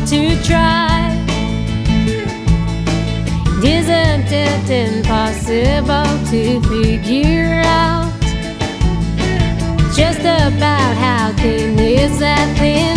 to try. Isn't it impossible to figure out just about how thin is that thin